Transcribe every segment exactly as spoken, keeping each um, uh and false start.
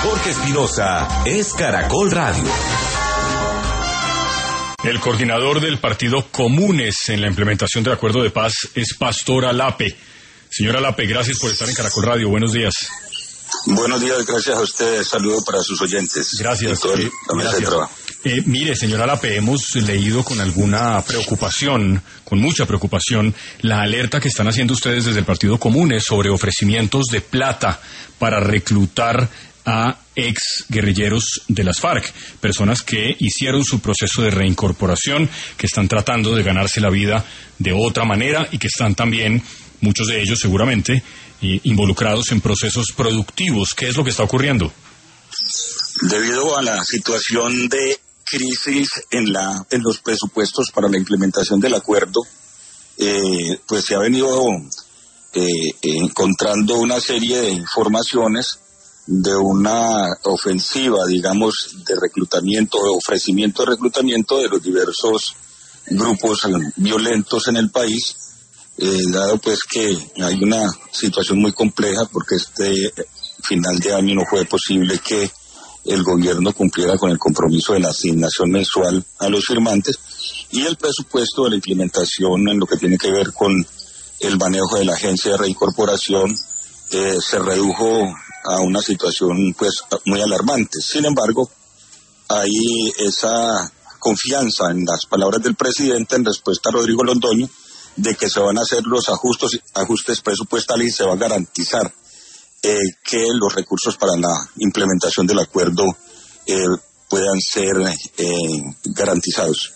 Jorge Espinosa es Caracol Radio. El coordinador del partido Comunes en la implementación del acuerdo de paz es Pastor Alape. Señora Alape, gracias por estar en Caracol Radio. Buenos días. Buenos días, gracias a ustedes. Saludo para sus oyentes. Gracias. Eh, gracias. Eh, mire, señora Alape, hemos leído con alguna preocupación, con mucha preocupación, la alerta que están haciendo ustedes desde el partido Comunes sobre ofrecimientos de plata para reclutar a ex guerrilleros de las FARC, personas que hicieron su proceso de reincorporación, que están tratando de ganarse la vida de otra manera y que están también, muchos de ellos seguramente, eh, involucrados en procesos productivos. ¿Qué es lo que está ocurriendo? Debido a la situación de crisis en la en los presupuestos para la implementación del acuerdo, eh, pues se ha venido eh, encontrando una serie de informaciones de una ofensiva, digamos, de reclutamiento, de ofrecimiento de reclutamiento de los diversos grupos violentos en el país, eh, dado pues que hay una situación muy compleja porque este final de año no fue posible que el gobierno cumpliera con el compromiso de la asignación mensual a los firmantes y el presupuesto de la implementación en lo que tiene que ver con el manejo de la agencia de reincorporación eh, se redujo a una situación pues muy alarmante. Sin embargo, hay esa confianza en las palabras del presidente en respuesta a Rodrigo Londoño de que se van a hacer los ajustes, ajustes presupuestales y se va a garantizar eh, que los recursos para la implementación del acuerdo eh, puedan ser eh, garantizados.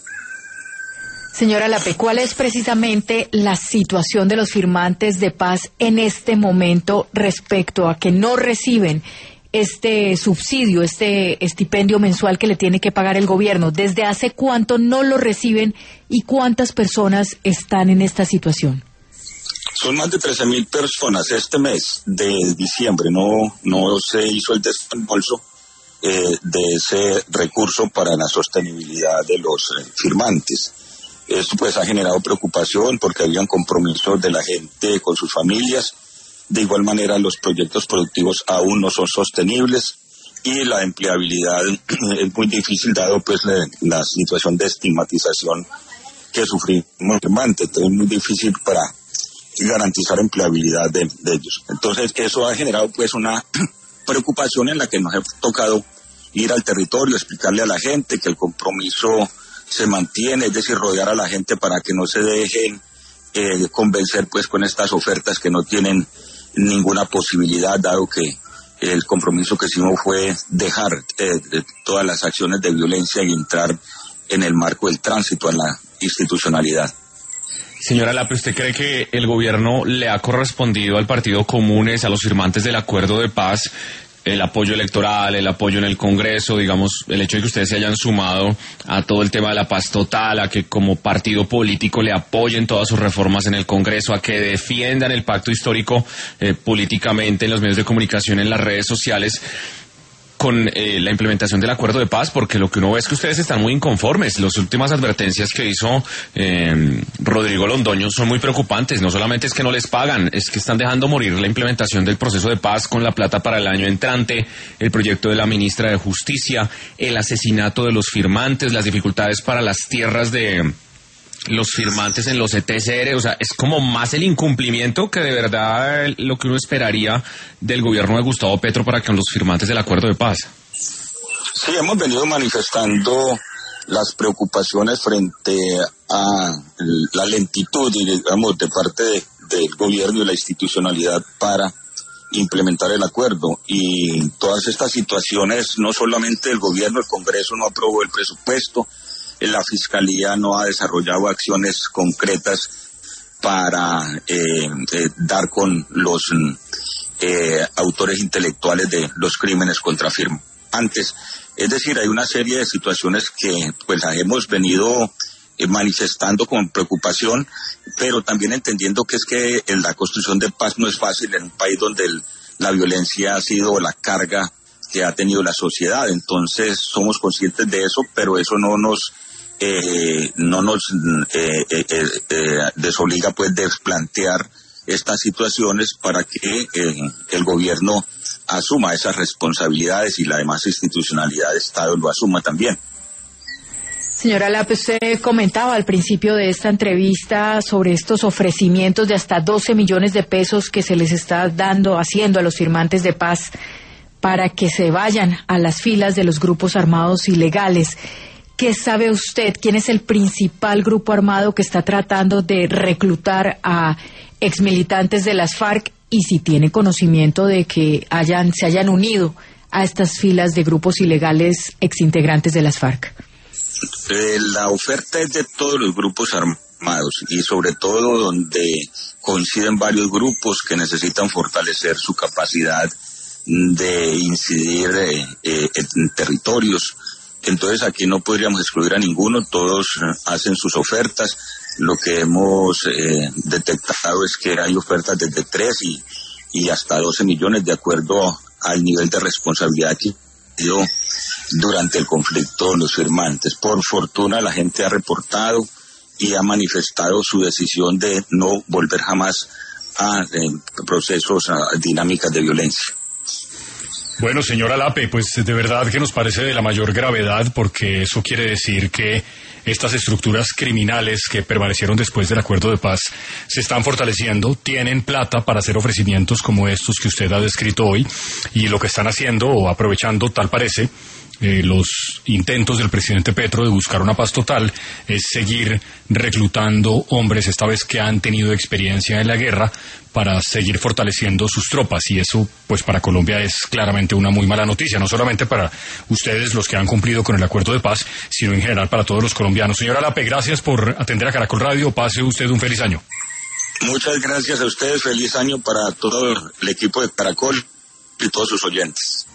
Señora Alape, ¿cuál es precisamente la situación de los firmantes de paz en este momento respecto a que no reciben este subsidio, este estipendio mensual que le tiene que pagar el gobierno? ¿Desde hace cuánto no lo reciben y cuántas personas están en esta situación? Son más de trece mil personas este mes de diciembre. No, no se hizo el desembolso eh, de ese recurso para la sostenibilidad de los eh, firmantes. Esto pues ha generado preocupación porque habían compromisos de la gente con sus familias. De igual manera los proyectos productivos aún no son sostenibles y la empleabilidad es muy difícil dado pues la, la situación de estigmatización que sufrimos los firmantes. Es muy difícil para garantizar empleabilidad de, de ellos. Entonces eso ha generado pues una preocupación en la que nos ha tocado ir al territorio, explicarle a la gente que el compromiso se mantiene, es decir, rodear a la gente para que no se dejen eh, convencer pues con estas ofertas que no tienen ninguna posibilidad, dado que el compromiso que hicimos fue dejar eh, de todas las acciones de violencia y entrar en el marco del tránsito a la institucionalidad. Señora Alape, ¿usted cree que el gobierno le ha correspondido al Partido Comunes, a los firmantes del acuerdo de paz, el apoyo electoral, el apoyo en el Congreso, digamos, el hecho de que ustedes se hayan sumado a todo el tema de la paz total, a que como partido político le apoyen todas sus reformas en el Congreso, a que defiendan el pacto histórico eh, políticamente en los medios de comunicación, en las redes sociales, con eh, la implementación del acuerdo de paz? Porque lo que uno ve es que ustedes están muy inconformes. Las últimas advertencias que hizo eh, Rodrigo Londoño son muy preocupantes. No solamente es que no les pagan, es que están dejando morir la implementación del proceso de paz con la plata para el año entrante, el proyecto de la ministra de Justicia, el asesinato de los firmantes, las dificultades para las tierras de los firmantes en los E T C R. O sea, es como más el incumplimiento que de verdad lo que uno esperaría del gobierno de Gustavo Petro para con los firmantes del acuerdo de paz. Sí, hemos venido manifestando las preocupaciones frente a la lentitud, digamos, de parte de, del gobierno y la institucionalidad para implementar el acuerdo. Y todas estas situaciones, no solamente el gobierno, el Congreso no aprobó el presupuesto, la Fiscalía no ha desarrollado acciones concretas para eh, eh, dar con los eh, autores intelectuales de los crímenes contra firmantes. Es decir, hay una serie de situaciones que pues las hemos venido eh, manifestando con preocupación, pero también entendiendo que es que en la construcción de paz no es fácil en un país donde el, la violencia ha sido la carga que ha tenido la sociedad. Entonces somos conscientes de eso, pero eso no nos Eh, no nos eh, eh, eh, desobliga pues de plantear estas situaciones para que eh, el gobierno asuma esas responsabilidades y la demás institucionalidad de Estado lo asuma también. Señora Lape, usted comentaba al principio de esta entrevista sobre estos ofrecimientos de hasta doce millones de pesos que se les está dando, haciendo a los firmantes de paz para que se vayan a las filas de los grupos armados ilegales. ¿Qué sabe usted? ¿Quién es el principal grupo armado que está tratando de reclutar a exmilitantes de las FARC? Y si tiene conocimiento de que hayan, se hayan unido a estas filas de grupos ilegales exintegrantes de las FARC. Eh, la oferta es de todos los grupos armados y sobre todo donde coinciden varios grupos que necesitan fortalecer su capacidad de incidir eh, eh, en territorios. Entonces aquí no podríamos excluir a ninguno, todos hacen sus ofertas. Lo que hemos eh, detectado es que hay ofertas desde tres y, y hasta doce millones de acuerdo al nivel de responsabilidad que dio durante el conflicto los firmantes. Por fortuna la gente ha reportado y ha manifestado su decisión de no volver jamás a eh, procesos, a dinámicas de violencia. Bueno, señora Lape, pues de verdad que nos parece de la mayor gravedad, porque eso quiere decir que estas estructuras criminales que permanecieron después del acuerdo de paz se están fortaleciendo, tienen plata para hacer ofrecimientos como estos que usted ha descrito hoy, y lo que están haciendo o aprovechando, tal parece, Eh, los intentos del presidente Petro de buscar una paz total es seguir reclutando hombres, esta vez que han tenido experiencia en la guerra, para seguir fortaleciendo sus tropas, y eso pues para Colombia es claramente una muy mala noticia, no solamente para ustedes los que han cumplido con el acuerdo de paz, sino en general para todos los colombianos. Señora Lape, gracias por atender a Caracol Radio, pase usted un feliz año. Muchas gracias a ustedes, feliz año para todo el equipo de Caracol y todos sus oyentes.